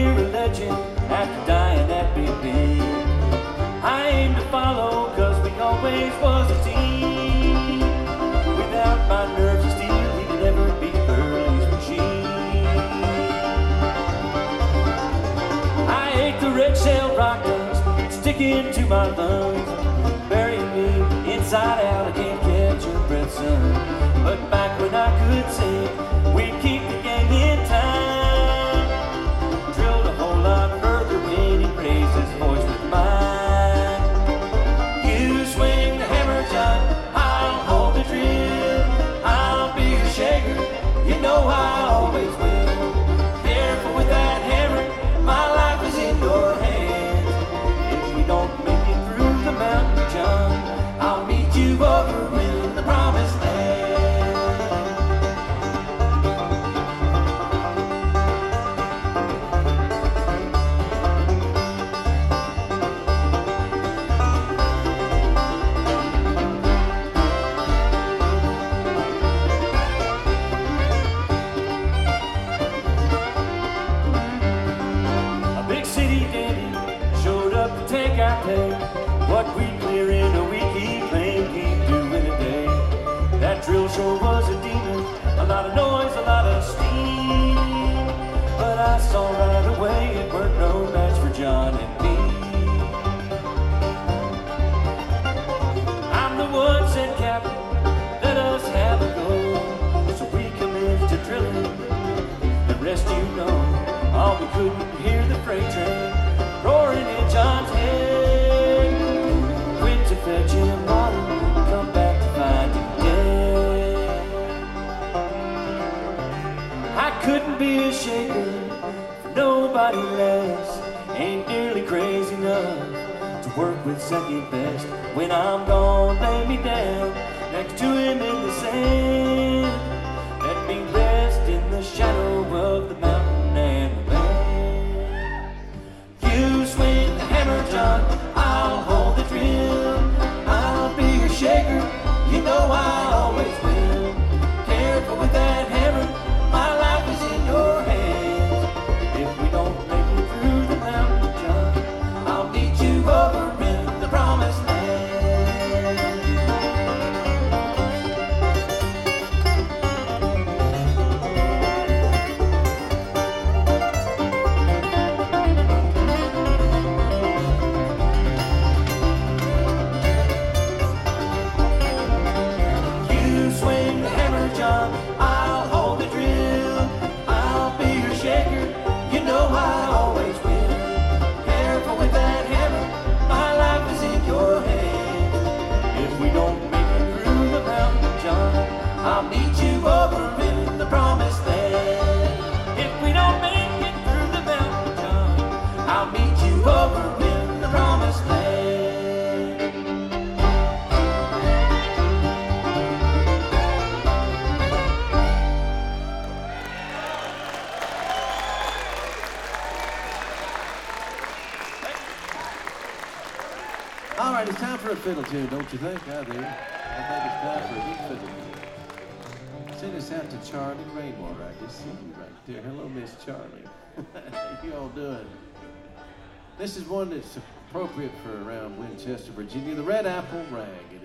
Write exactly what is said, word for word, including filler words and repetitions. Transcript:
you're a legend after dying at Big Bend. I aim to follow, cause we always was a team. Without my nerves of steel, he could never be Burley's machine. I hate the red shell rock dust sticking to my lungs, burying me inside out. I can't catch your breath, son. But back when I could sing, we'd keep the gang in time. Drilled a whole lot further when he raised his voice with mine. You swing the hammer, John, I'll hold the drill. I'll be your shaker, you know I always will. Careful with that hammer, my life is in your hands. If we don't make it through the mountain, John, I'll meet you over in the promised land. What we clear in a week, he claimed he'd do in a day. That drill sure was a demon, a lot of noise, a lot of steam. But I saw right away it weren't no match for John and me. I'm the one, said Captain, let us have a go. So we commenced to drilling, the rest you know. Oh, we couldn't hear the freight train roaring in John's head. To fetch him water, come back to find him dead. I couldn't be a shaker for nobody less. Ain't nearly crazy enough to work with second best. When I'm gone, lay me down next to him in the sand. Let me rest in the shadow of the mountain and the land. You swing the hammer, John, I'll hold the drill. Shaker, you know I always will. Careful with that hammer, my life is in your hands. If we don't make it through the mountain, John, I'll meet you over in the promised land. I'll hold the drill, I'll be your shaker, you know I always will. Careful with that hammer, my life is in your hands. If we don't make it through the mountain, John, I'll meet you over in the promised land. If we don't make it through the mountain, John, I'll meet you over in the promised land. All right, it's time for a fiddle tune, don't you think? I do. I think it's time for a big fiddle tune. Send us out to Charlie Rainwater. I just see you right there. Hello, Miss Charlie. How you all doing? This is one that's appropriate for around Winchester, Virginia. The Red Apple Rag.